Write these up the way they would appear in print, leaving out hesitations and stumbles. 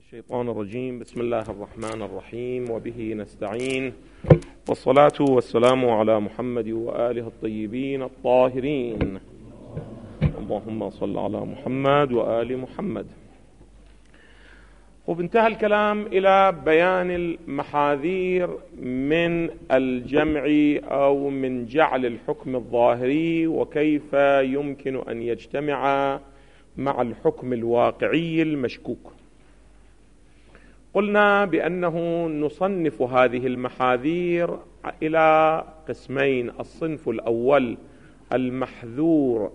الشيطان الرجيم. بسم الله الرحمن الرحيم، وبه نستعين، والصلاة والسلام على محمد وآله الطيبين الطاهرين. اللهم صل على محمد وآل محمد. وانتهى الكلام إلى بيان المحاذير من الجمع أو من جعل الحكم الظاهري، وكيف يمكن أن يجتمع مع الحكم الواقعي المشكوك. قلنا بأنه نصنف هذه المحاذير إلى قسمين: الصنف الأول المحذور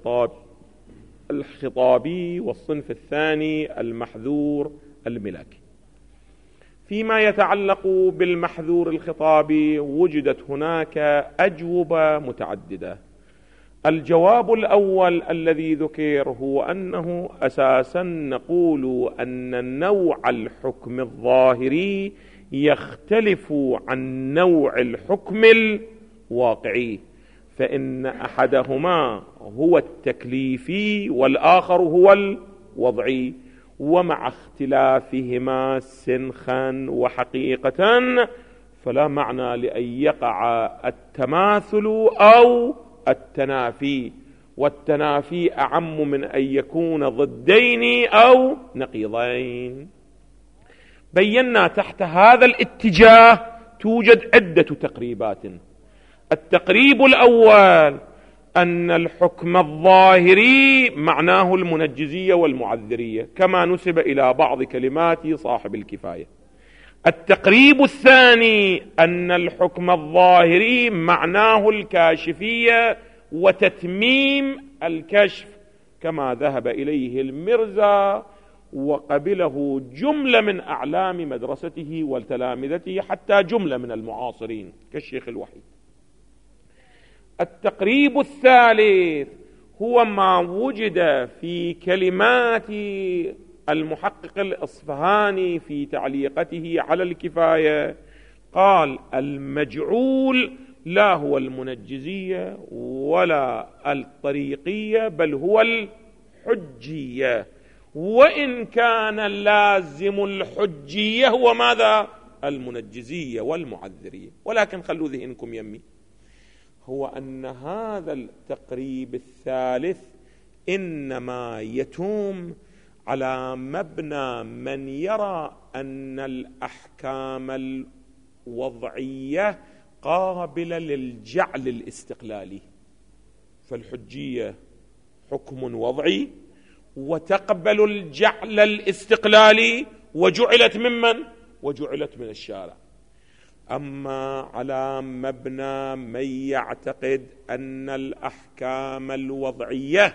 الخطابي، والصنف الثاني المحذور الملاكي. فيما يتعلق بالمحذور الخطابي وجدت هناك أجوبة متعددة. الجواب الأول الذي ذكر هو أنه أساسا نقول أن نوع الحكم الظاهري يختلف عن نوع الحكم الواقعي، فإن أحدهما هو التكليفي والآخر هو الوضعي، ومع اختلافهما سنخا وحقيقة فلا معنى لأن يقع التماثل أو التنافي، والتنافي أعم من أن يكون ضدين أو نقيضين. بينا تحت هذا الاتجاه توجد عدة تقريبات. التقريب الأول أن الحكم الظاهري معناه المنجزية والمعذرية، كما نسب إلى بعض كلمات صاحب الكفاية. التقريب الثاني أن الحكم الظاهري معناه الكاشفية وتتميم الكشف، كما ذهب إليه المرزا وقبله جملة من أعلام مدرسته وتلامذته، حتى جملة من المعاصرين كالشيخ الوحيد. التقريب الثالث هو ما وجد في كلمات المحقق الإصفهاني في تعليقته على الكفاية. قال: المجعول لا هو المنجزية ولا الطريقية، بل هو الحجية، وإن كان لازم الحجية هو ماذا؟ المنجزية والمعذرية. ولكن خلوا ذهنكم يمي، هو أن هذا التقريب الثالث إنما يتم على مبنى من يرى أن الأحكام الوضعية قابلة للجعل الاستقلالي، فالحجية حكم وضعي وتقبل الجعل الاستقلالي، وجعلت ممن؟ وجعلت من الشارع. أما على مبنى من يعتقد أن الأحكام الوضعية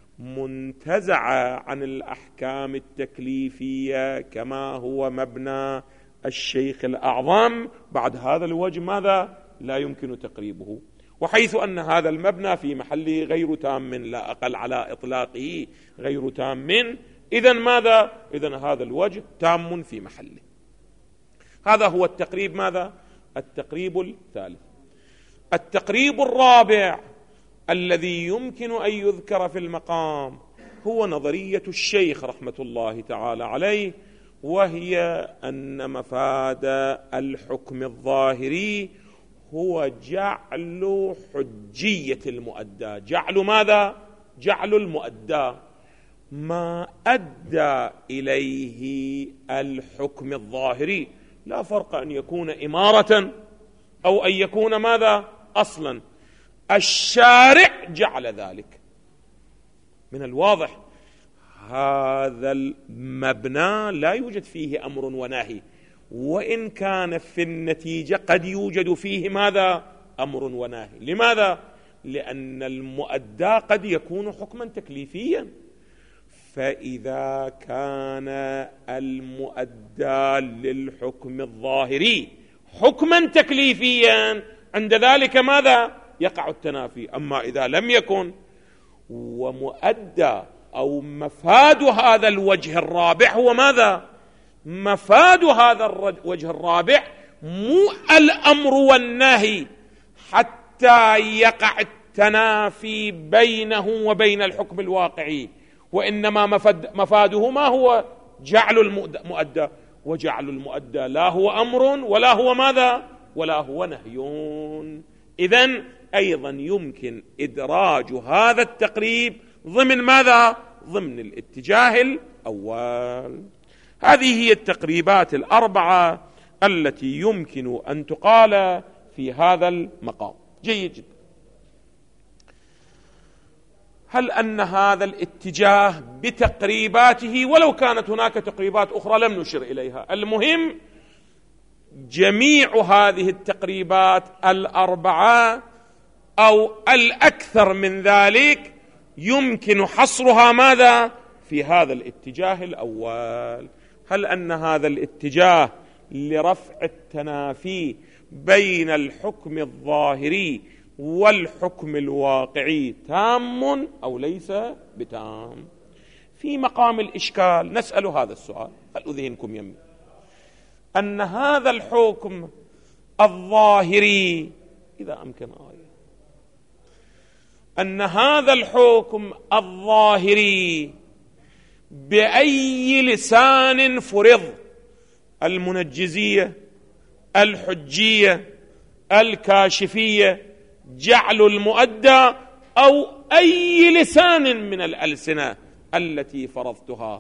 منتزعة عن الأحكام التكليفية، كما هو مبنى الشيخ الأعظم، بعد هذا الوجه ماذا؟ لا يمكن تقريبه. وحيث أن هذا المبنى في محله غير تام، لا أقل على إطلاقه غير تام، إذن ماذا؟ إذن هذا الوجه تام في محله. هذا هو التقريب ماذا؟ التقريب الثالث. التقريب الرابع الذي يمكن أن يذكر في المقام هو نظرية الشيخ رحمة الله تعالى عليه، وهي أن مفاد الحكم الظاهري هو جعل حجية المؤدى. جعل ماذا؟ جعل المؤدى، ما أدى إليه الحكم الظاهري. لا فرق أن يكون إمارة أو أن يكون ماذا؟ أصلا الشارع جعل ذلك. من الواضح هذا المبنى لا يوجد فيه أمر ونهي، وإن كان في النتيجة قد يوجد فيه ماذا؟ أمر ونهي. لماذا؟ لأن المؤدى قد يكون حكما تكليفيا، فإذا كان المؤدى للحكم الظاهري حكما تكليفيا عند ذلك ماذا؟ يقع التنافي. أما إذا لم يكن، ومؤدى أو مفاد هذا الوجه الرابع هو ماذا؟ مفاد هذا الوجه الرابع مو الأمر والنهي حتى يقع التنافي بينه وبين الحكم الواقعي، وإنما مفاده ما هو؟ جعل المؤدى، وجعل المؤدى لا هو أمر ولا هو ماذا؟ ولا هو نهي. إذن أيضا يمكن إدراج هذا التقريب ضمن ماذا؟ ضمن الاتجاه الأول. هذه هي التقريبات الأربعة التي يمكن أن تقال في هذا المقام. جيد جدا. هل أن هذا الاتجاه بتقريباته، ولو كانت هناك تقريبات أخرى لم نشر إليها، المهم جميع هذه التقريبات الأربعة أو الأكثر من ذلك يمكن حصرها ماذا؟ في هذا الاتجاه الأول. هل أن هذا الاتجاه لرفع التنافي بين الحكم الظاهري والحكم الواقعي تام أو ليس بتام؟ في مقام الإشكال نسأل هذا السؤال، خلوا ذهنكم يمي، أن هذا الحكم الظاهري، إذا أمكن آية، أن هذا الحكم الظاهري بأي لسان فرض، المنجزية، الحجية، الكاشفية، جعل المؤدى، أو أي لسان من الألسنة التي فرضتها،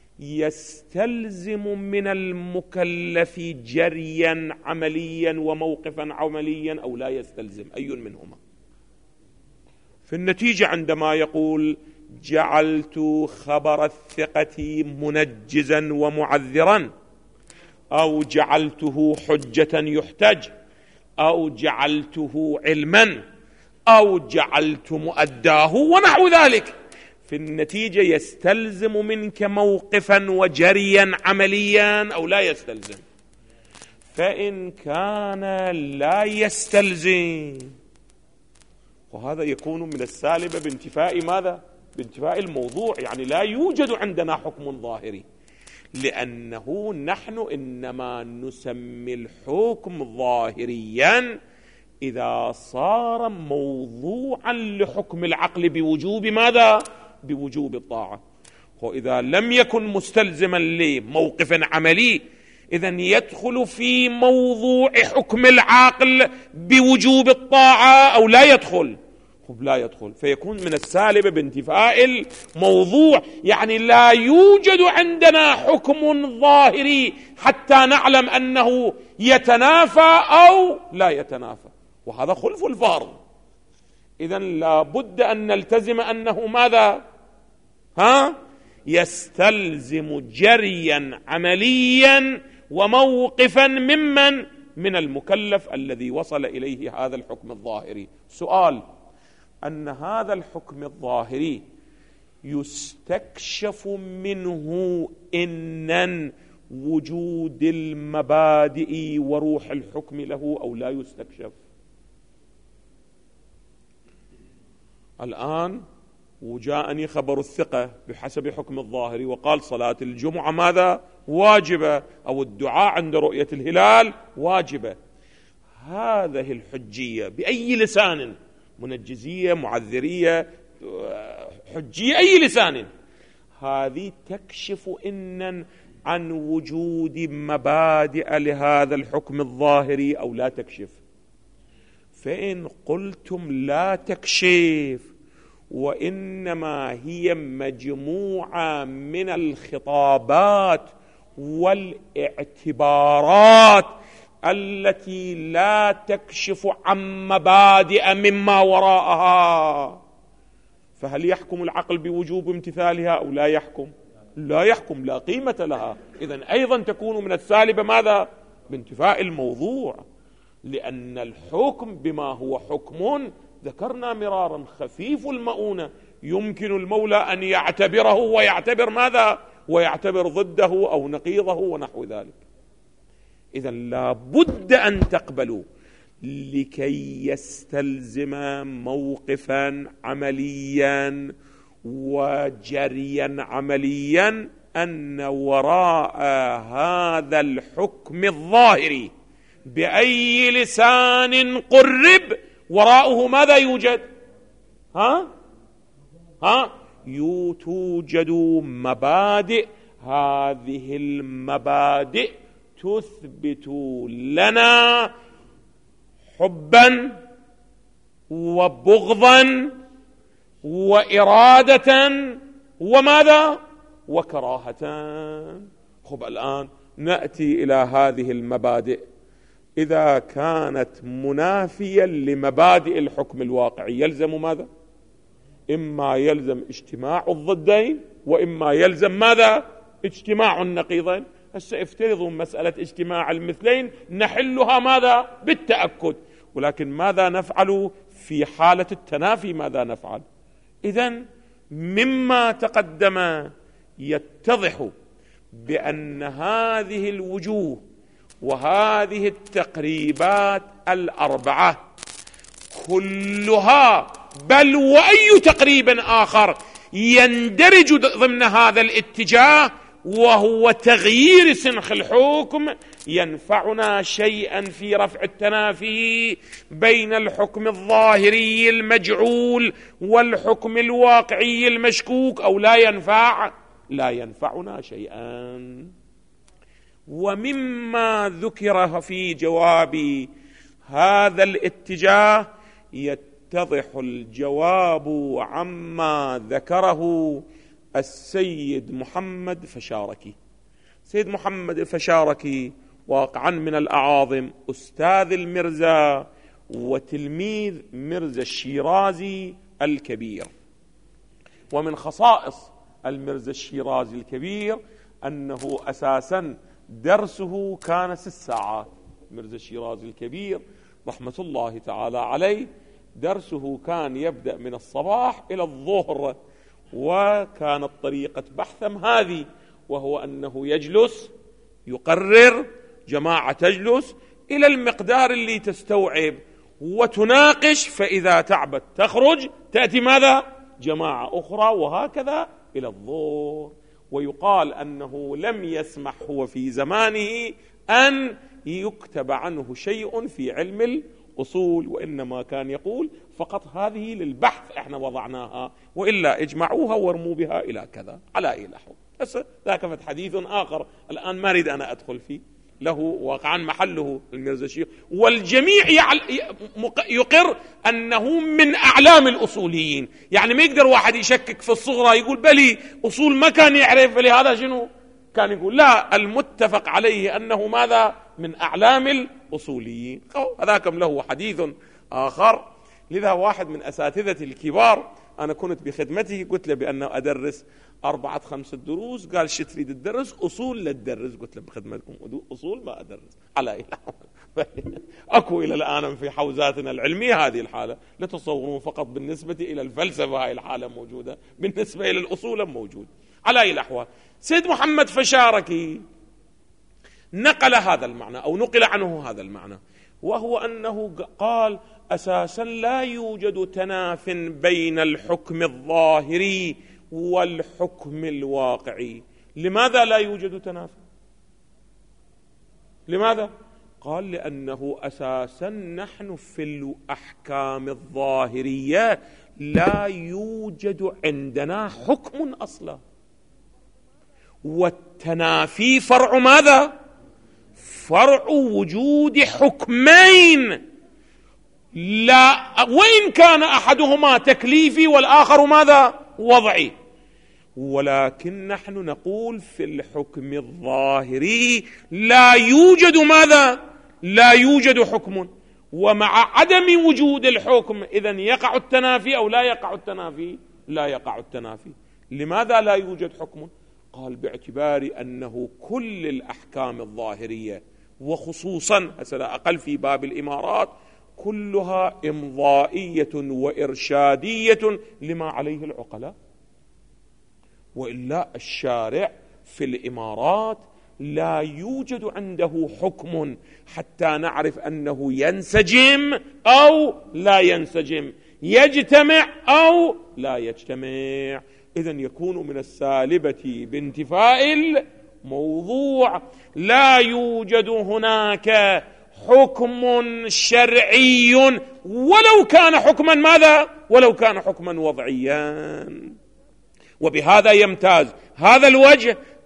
يستلزم من المكلف جريا عمليا وموقفا عمليا أو لا يستلزم؟ أي منهما؟ في النتيجة عندما يقول جعلت خبر الثقة منجزا ومعذرا، أو جعلته حجة يحتج، أو جعلته علما، أو جعلت مؤداه ونحو ذلك، في النتيجة يستلزم منك موقفا وجريا عمليا أو لا يستلزم؟ فإن كان لا يستلزم، وهذا يكون من السالب بانتفاء ماذا؟ بانتفاء الموضوع، يعني لا يوجد عندنا حكم ظاهري، لأنه نحن إنما نسمي الحكم ظاهريا إذا صار موضوعا لحكم العقل بوجوب ماذا؟ بوجوب الطاعة. وإذا لم يكن مستلزما لموقف عملي، إذن يدخل في موضوع حكم العقل بوجوب الطاعة أو لا يدخل؟ لا يدخل، فيكون من السالب بانتفاء الموضوع، يعني لا يوجد عندنا حكم ظاهري حتى نعلم أنه يتنافى أو لا يتنافى، وهذا خلف الفرض. إذن لا بد أن نلتزم أنه ماذا؟ يستلزم جريا عمليا وموقفا ممن؟ من المكلف الذي وصل إليه هذا الحكم الظاهري. سؤال: أن هذا الحكم الظاهري يستكشف منه إنن وجود المبادئ وروح الحكم له أو لا يستكشف؟ الآن وجاءني خبر الثقة بحسب حكم الظاهري وقال صلاة الجمعة ماذا؟ واجبة، أو الدعاء عند رؤية الهلال واجبة. هذه الحجية بأي لسان، منجزية، معذرية، حجية، أي لسان، هذه تكشف إنن عن وجود مبادئ لهذا الحكم الظاهري أو لا تكشف؟ فإن قلتم لا تكشف، وإنما هي مجموعة من الخطابات والاعتبارات التي لا تكشف عن مبادئ مما وراءها، فهل يحكم العقل بوجوب امتثالها أو لا يحكم؟ لا يحكم، لا قيمة لها. إذن أيضا تكون من السالب ماذا؟ بانتفاء الموضوع، لأن الحكم بما هو حكم ذكرنا مرارا خفيف المؤونة، يمكن المولى أن يعتبره ويعتبر ماذا؟ ويعتبر ضده أو نقيضه ونحو ذلك. إذن لا بد أن تقبلوا لكي يستلزم موقفا عمليا وجريا عمليا أن وراء هذا الحكم الظاهري بأي لسان قرب وراءه ماذا يوجد؟ توجد مبادئ هذه المبادئ تثبت لنا حبا وبغضا وإرادة وماذا وكراهة. خب الآن نأتي إلى هذه المبادئ، إذا كانت منافيا لمبادئ الحكم الواقعي يلزم ماذا؟ إما يلزم اجتماع الضدين وإما يلزم ماذا؟ اجتماع النقيضين. هسه افترضوا مسألة اجتماع المثلين نحلها ماذا؟ بالتأكد، ولكن ماذا نفعل في حالة التنافي؟ ماذا نفعل؟ إذن مما تقدم يتضح بأن هذه الوجوه وهذه التقريبات الأربعة كلها بل وأي تقريب آخر يندرج ضمن هذا الاتجاه، وهو تغيير سنخ الحكم، ينفعنا شيئا في رفع التنافي بين الحكم الظاهري المجعول والحكم الواقعي المشكوك، أو لا ينفع؟ لا ينفعنا شيئا. ومما ذكر في جواب هذا الاتجاه يتضح الجواب عما ذكره السيد محمد فشاركي. سيد محمد الفشاركي واقعا من الأعاظم، أستاذ المرزا وتلميذ مرزا الشيرازي الكبير. ومن خصائص المرزا الشيرازي الكبير أنه أساسا درسه كان 6 ساعات. مرزا الشيرازي الكبير رحمة الله تعالى عليه درسه كان يبدأ من الصباح إلى الظهر، وكانت طريقة بحثهم هذه، وهو أنه يجلس يقرر، جماعة تجلس إلى المقدار اللي تستوعب وتناقش، فإذا تعبت تخرج، تأتي ماذا؟ جماعة أخرى، وهكذا إلى الظهر. ويقال أنه لم يسمح هو في زمانه أن يكتب عنه شيء في علم الأصول، وإنما كان يقول فقط هذه للبحث احنا وضعناها، وإلا اجمعوها وارموا بها إلى كذا على أي نحو. بس ذاك حديث آخر الآن ما أريد أنا أدخل فيه، له واقعا محله الميرزا الشيخ، والجميع يقر أنه من أعلام الأصوليين. يعني ما يقدر واحد يشكك في الصغرى يقول بلي أصول ما كان يعرف، فلهذا شنو كان يقول؟ لا، المتفق عليه أنه ماذا؟ من أعلام الأصوليين. هذاكم له حديث آخر. لذا واحد من أساتذة الكبار أنا كنت بخدمته قلت له بأنه أدرس 4-5 دروس، قال شو تريد تدرس؟ أصول لا تدرس. قلت له بخدمتكم أصول ما أدرس على إيه. أكو إلى الآن في حوزاتنا العلمية هذه الحالة، لا تصورون فقط بالنسبة إلى الفلسفة هاي الحالة موجودة، بالنسبة إلى الأصول موجود. على أي الأحوال سيد محمد فشاركي نقل هذا المعنى أو نقل عنه هذا المعنى، وهو أنه قال أساسا لا يوجد تناف بين الحكم الظاهري والحكم الواقعي. لماذا لا يوجد تناف؟ لماذا؟ قال لأنه أساسا نحن في الأحكام الظاهرية لا يوجد عندنا حكم أصلا، والتنافي فرع ماذا؟ فرع وجود حكمين، لا وإن كان أحدهما تكليفي والآخر ماذا؟ وضعي. ولكن نحن نقول في الحكم الظاهري لا يوجد ماذا؟ لا يوجد حكم، ومع عدم وجود الحكم إذن يقع التنافي أو لا يقع التنافي؟ لا يقع التنافي. لماذا لا يوجد حكم؟ قال باعتبار أنه كل الأحكام الظاهرية وخصوصا هسلا أقل في باب الإمارات كلها إمضائية وإرشادية لما عليه العقلاء، وإلا الشارع في الإمارات لا يوجد عنده حكم حتى نعرف أنه ينسجم أو لا ينسجم، يجتمع أو لا يجتمع. إذن يكون من السالبة بانتفاء الموضوع. لا يوجد هناك حكم شرعي ولو كان حكما ماذا؟ ولو كان حكما وضعيا. وبهذا يمتاز هذا الوجه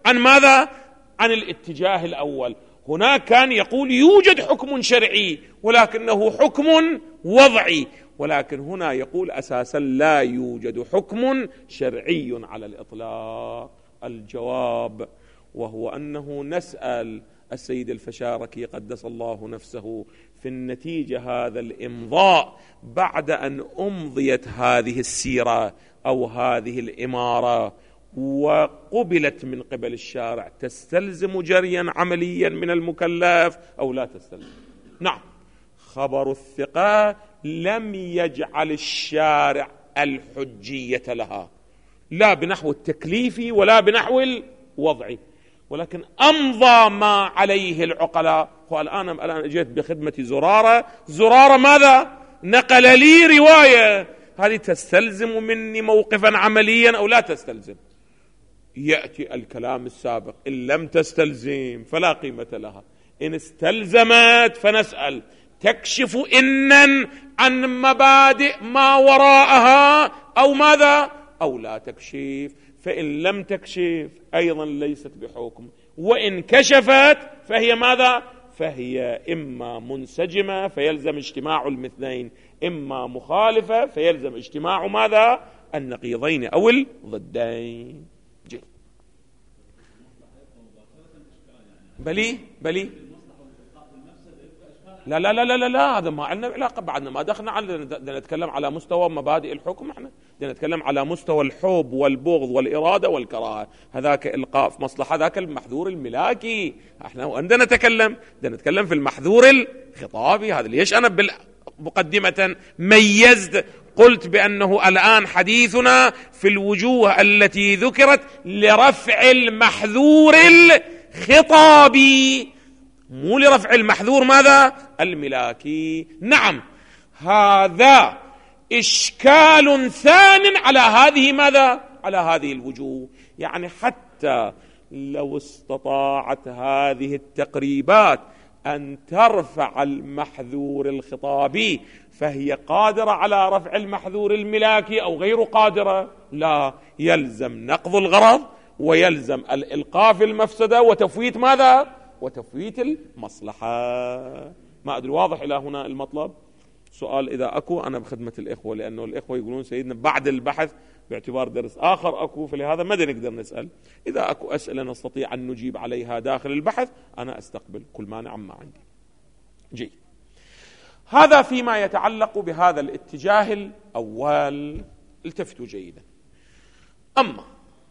عن ماذا؟ عن الاتجاه الأول. هناك كان يقول يوجد حكم شرعي ولكنه حكم وضعي، ولكن هنا يقول أساسا لا يوجد حكم شرعي على الإطلاق. الجواب وهو أنه نسأل السيد الفشاركي قدس الله نفسه في النتيجة هذا الإمضاء بعد أن أمضيت هذه السيرة أو هذه الإمارة وقبلت من قبل الشارع، تستلزم جريا عمليا من المكلف أو لا تستلزم؟ نعم، خبر الثقة لم يجعل الشارع الحجية لها، لا بنحو التكليفي ولا بنحو الوضعي، ولكن أمضى ما عليه العقلاء. والآن جئت بخدمة زرارة ماذا؟ نقل لي رواية، هذه تستلزم مني موقفا عمليا أو لا تستلزم؟ يأتي الكلام السابق: إن لم تستلزم فلا قيمة لها، إن استلزمت فنسأل تكشف إنن عن مبادئ ما وراءها أو ماذا أو لا تكشف. فإن لم تكشف أيضا ليست بحكم، وإن كشفت فهي ماذا؟ فهي إما منسجمة فيلزم اجتماع المثلين، إما مخالفة فيلزم اجتماع ماذا؟ النقيضين أو الضدين. بلي لا لا لا لا لا، هذا ما عندنا علاقة، بعدنا ما دخلنا بدنا نتكلم على مستوى مبادئ الحكم، احنا بدنا نتكلم على مستوى الحب والبغض والإرادة والكراهة، هذاك إلقاء في مصلحة، ذاك المحذور الملاكي. احنا عندنا بدنا نتكلم في المحذور الخطابي. هذا ليش أنا مقدمة ميزت قلت بأنه الآن حديثنا في الوجوه التي ذكرت لرفع المحذور الخطابي، مو لرفع المحذور ماذا؟ الملاكي. نعم، هذا إشكال ثان على هذه ماذا؟ على هذه الوجوه. يعني حتى لو استطاعت هذه التقريبات أن ترفع المحذور الخطابي فهي قادرة على رفع المحذور الملاكي أو غير قادرة؟ لا، يلزم نقض الغرض ويلزم الإلقاء في المفسدة وتفويت ماذا؟ وتفويت المصلحة. ما أدري واضح إلى هنا المطلب؟ سؤال إذا أكو أنا بخدمة الإخوة، لأنه الإخوة يقولون سيدنا بعد البحث باعتبار درس آخر أكو، فلهذا ما نقدر نسأل. إذا أكو أسئلة نستطيع أن نجيب عليها داخل البحث أنا أستقبل كل مانع ما عندي. جيد، هذا فيما يتعلق بهذا الاتجاه الأول. التفتوا جيدا. أما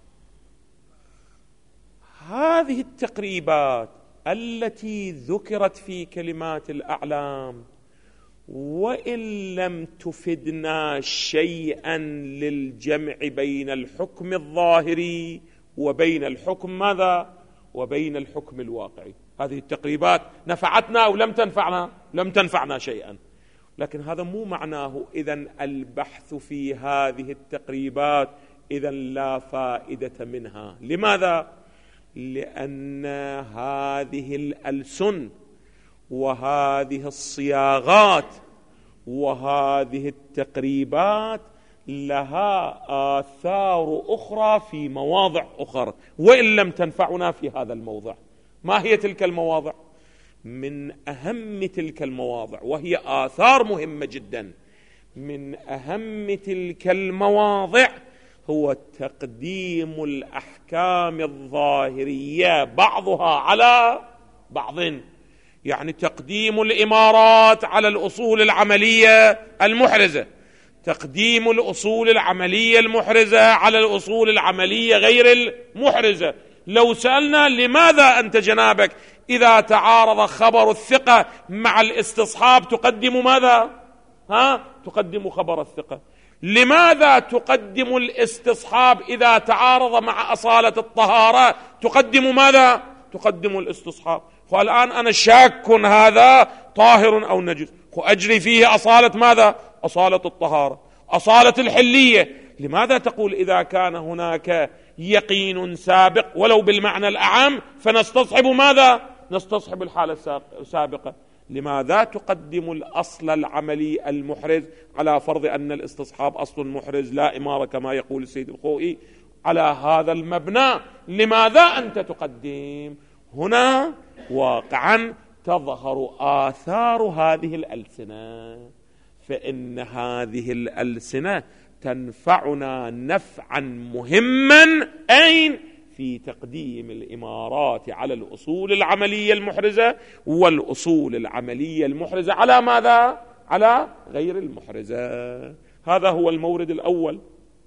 هذه التقريبات التي ذكرت في كلمات الأعلام وإن لم تفدنا شيئا للجمع بين الحكم الظاهري وبين الحكم ماذا؟ وبين الحكم الواقعي، هذه التقريبات نفعتنا أو لم تنفعنا؟ لم تنفعنا شيئا. لكن هذا مو معناه إذن البحث في هذه التقريبات إذن لا فائدة منها. لماذا؟ لأن هذه الألسن وهذه الصياغات وهذه التقريبات لها آثار أخرى في مواضع أخرى وإن لم تنفعنا في هذا الموضع. ما هي تلك المواضع؟ من أهم تلك المواضع، وهي آثار مهمة جدا، من أهم تلك المواضع هو تقديم الأحكام الظاهرية بعضها على بعض. يعني تقديم الإمارات على الأصول العملية المحرزة، تقديم الأصول العملية المحرزة على الأصول العملية غير المحرزة. لو سألنا لماذا أنت جنابك إذا تعارض خبر الثقة مع الاستصحاب تقدم ماذا؟ تقدم خبر الثقة. لماذا تقدم الاستصحاب إذا تعارض مع أصالة الطهارة تقدم ماذا؟ تقدم الاستصحاب. والآن أنا شاك هذا طاهر أو نجس، وأجري فيه أصالة ماذا؟ أصالة الطهارة، أصالة الحلية. لماذا تقول إذا كان هناك يقين سابق ولو بالمعنى الأعم فنستصحب ماذا؟ نستصحب الحالة السابقة. لماذا تقدم الأصل العملي المحرز على فرض أن الاستصحاب أصل محرز لا إمارة كما يقول السيد الخوئي؟ على هذا المبنى لماذا أنت تقدم؟ هنا واقعا تظهر آثار هذه الألسنة، فإن هذه الألسنة تنفعنا نفعا مهما أين؟ في تقديم الإمارات على الأصول العملية المحرزة، والأصول العملية المحرزة على ماذا؟ على غير المحرزة. هذا هو المورد الأول.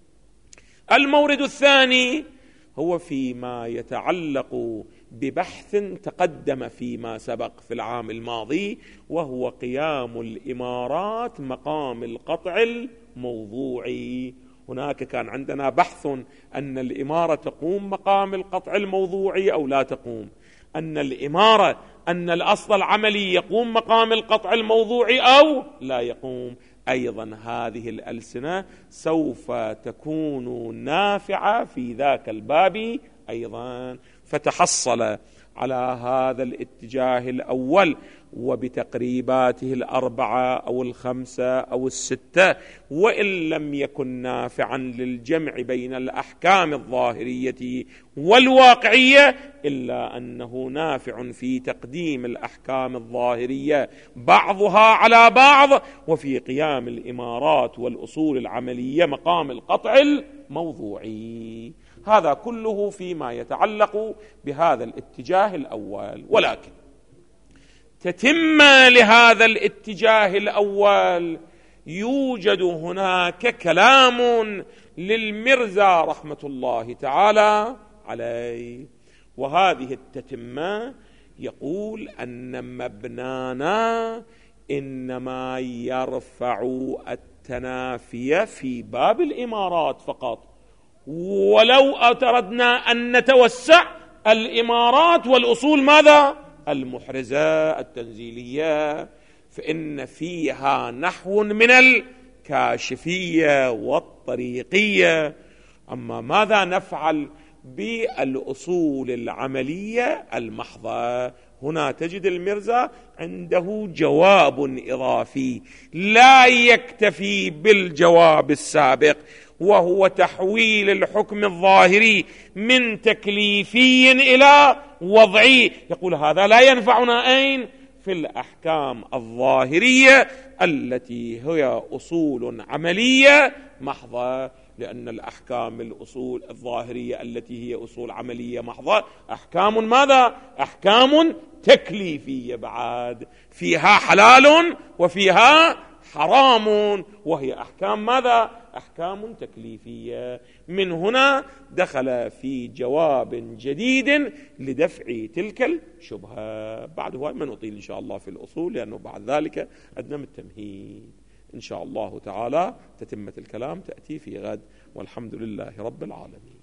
المورد الثاني هو فيما يتعلق ببحث تقدم فيما سبق في العام الماضي، وهو قيام الإمارات مقام القطع الموضوعي. هناك كان عندنا بحث أن الإمارة تقوم مقام القطع الموضوعي أو لا تقوم، أن الإمارة أن الأصل العملي يقوم مقام القطع الموضوعي أو لا يقوم. أيضا هذه الألسنة سوف تكون نافعة في ذاك الباب أيضا. فتحصل على هذا الاتجاه الأول وبتقريباته الأربعة أو الخمسة أو الستة، وإن لم يكن نافعا للجمع بين الأحكام الظاهرية والواقعية، إلا أنه نافع في تقديم الأحكام الظاهرية بعضها على بعض، وفي قيام الإمارات والأصول العملية مقام القطع الموضوعي. هذا كله فيما يتعلق بهذا الاتجاه الأول. ولكن تتم لهذا الاتجاه الأول يوجد هناك كلام للمرزا رحمة الله تعالى عليه، وهذه التتمة يقول أن مبنانا إنما يرفع التنافي في باب الإمارات فقط، ولو أردنا أن نتوسع الإمارات والأصول ماذا؟ المحرزة التنزيلية، فإن فيها نحو من الكاشفية والطريقية. أما ماذا نفعل بالأصول العملية المحضة؟ هنا تجد المرزا عنده جواب إضافي لا يكتفي بالجواب السابق، وهو تحويل الحكم الظاهري من تكليفي إلى وضعي. يقول هذا لا ينفعنا أين؟ في الأحكام الظاهرية التي هي أصول عملية محضة، لأن الأحكام الأصول الظاهرية التي هي أصول عملية محضة أحكام ماذا؟ أحكام تكليفية، بعد فيها حلال وفيها حرام، وهي أحكام ماذا؟ أحكام تكليفية. من هنا دخل في جواب جديد لدفع تلك الشبهة. بعد هو ما نطيل إن شاء الله في الأصول، لأنه بعد ذلك أدنى التمهيد إن شاء الله تعالى. تتمة الكلام تأتي في غد، والحمد لله رب العالمين.